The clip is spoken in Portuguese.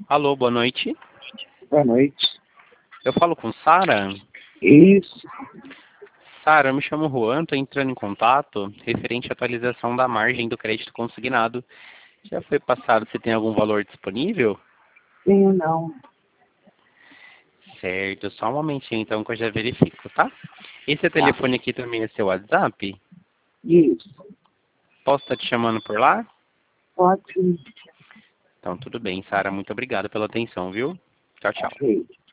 Alô, boa noite. Boa noite. Eu falo com Sara? Isso. Sara, eu me chamo Juan, estou entrando em contato referente à atualização da margem do crédito consignado. Já foi passado se tem algum valor disponível? Tenho não. Certo, só um momentinho então que eu já verifico, tá? Esse Tá. telefone aqui também é seu WhatsApp? Isso. Posso estar te chamando por lá? Pode. Então tudo bem, Sara, muito obrigado pela atenção, viu? Tchau, tchau. Ok.